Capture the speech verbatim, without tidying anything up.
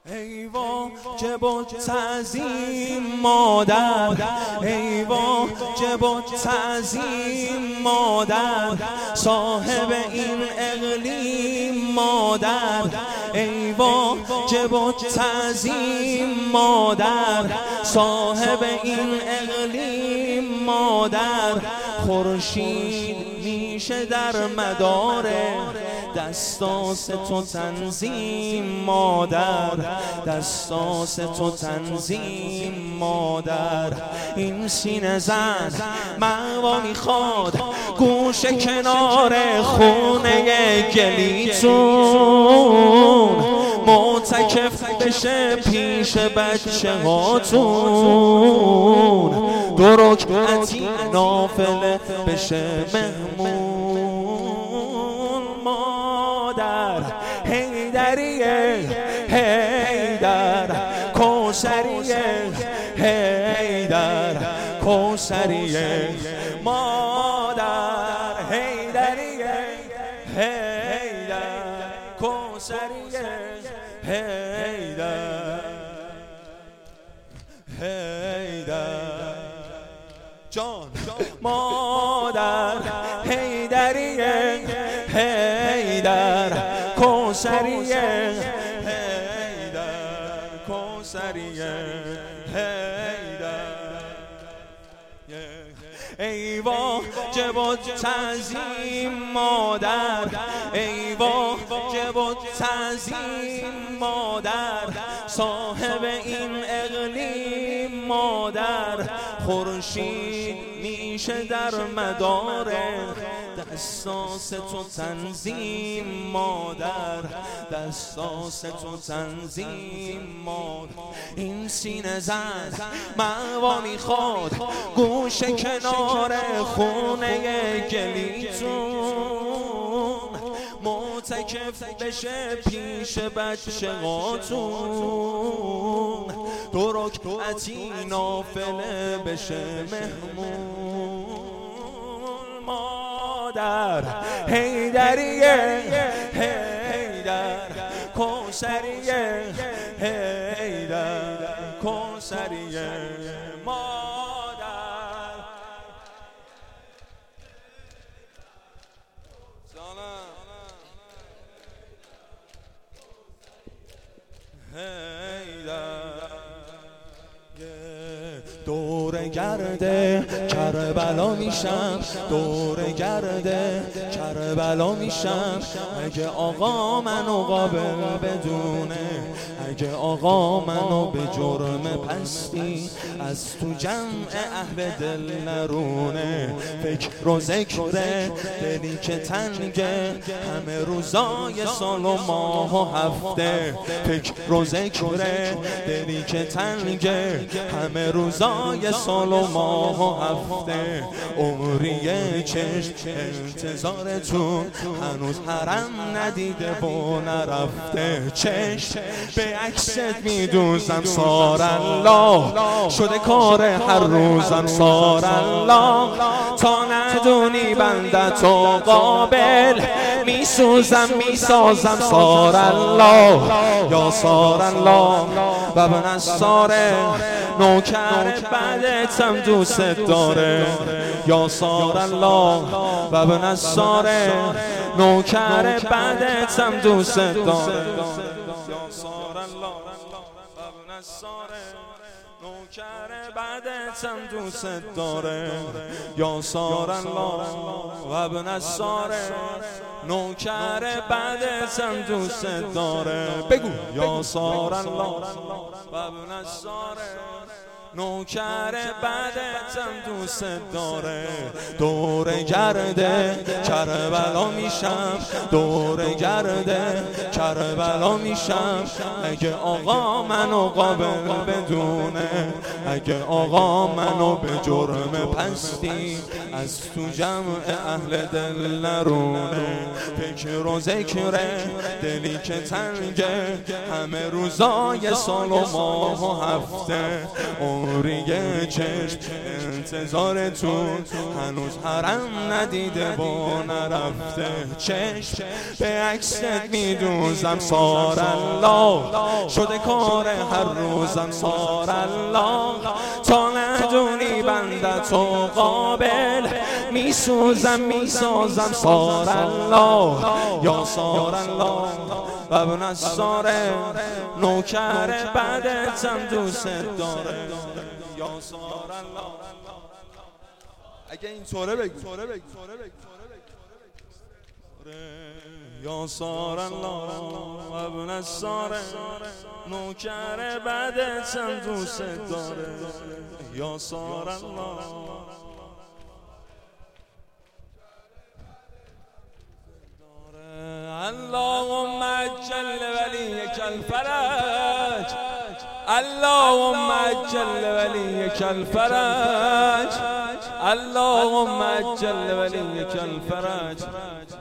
ای واجب التعظیم مادر، ای واجب التعظیم مادر، صاحب این اقلیم مادر، ای واجب التعظیم مادر، صاحب این اقلیم مادر. خورشید میشه در مدار دستاس تو تنظیم مادر، دستاس تو تنظیم مادر. این سینه زن موا میخواد گوش کنار خونه گلیتون، معتکف بشه پیش بچه هاتون، دو رکعتی نافله بشه مهمون مادر. حیدریه حیدر کوثریه، حیدر کوثریه مادر، حیدریه حیدر کوثریه، حیدر حیدر جان مادر، حیدریه حیدر کوثریه، حیدر کوثریه، حیدر. ای واجب التعظیم مادر، ای واجب التعظیم مادر، صاحب این اقلیم مادر. خورشید میشه در مدار دستاس تو تنظیم مادر، دستاس تو تنظیم مادر. این سینه زن موا میخواد گوش کنار خونه گلیتون، معتکف بشه پیش بچه هاتون، دو رکعتی نافله بشه مهمون مادر. حیدریه حیدر کوثریه، حیدر کوثریه مادر. دور گرده کربلا میشم، دور گرده کربلا میشم، اگه آقا منو قابل بدونه، اگه آقا منو به جرم پستی از تو جمع اهل دل نرونه. فکر و ذکر دلی که تنگه همه روزای سال و ماه و هفته، فکر و ذکر دلی که تنگه همه روزای سال و ماه و هفته. عمریه چشم انتظارتون هنوز حرم ندیده و نرفته، چشم به عکست میدوزم سار الله، شده کار هر روزم سار الله. تا ندونی بندت و قابل میسوزم میسازم سار الله، یا سار الله و ابن ساره نوکر بعدتم دوست داره، یا سار الله و ابن ساره نوکر بعدتم دوست داره، یا سار الله و ابن ساره نوکر بعدتم دوست داره، یا سار الله و ابن ساره نوکر بعدتم دوست داره. بگو یا سار الله و ابن ساره نوکر بعدتم دوست داره. دور گرده کربلا میشم، دور گرده کربلا میشم، اگه آقا منو قابل بدونه، اگه آقا منو به جرم پستی از تو جمع اهل دل نرونه. فکر و ذکر دلی که تنگه همه روزای سال و ماه و هفته، نوری چشم انتظار تو، هنوز حرم ندیده و نرفته چشم. به عکست میدوزم سار الله، شده کار هر روزم سار الله. تا ندونی بنده تو قابل، میسوزم میسازم سار الله. یا سار الله و ابن الساره، نوکر بعدتم دوست داره. یا سار الله. اگه این طوره بگو یا سار الله و ابن الساره، نوکر بعدتم دوست داره. یا سار الله. اللهم اجل ولیک الفرج، اللهم اجل ولیک الفرج، اللهم اجل ولیک الفرج.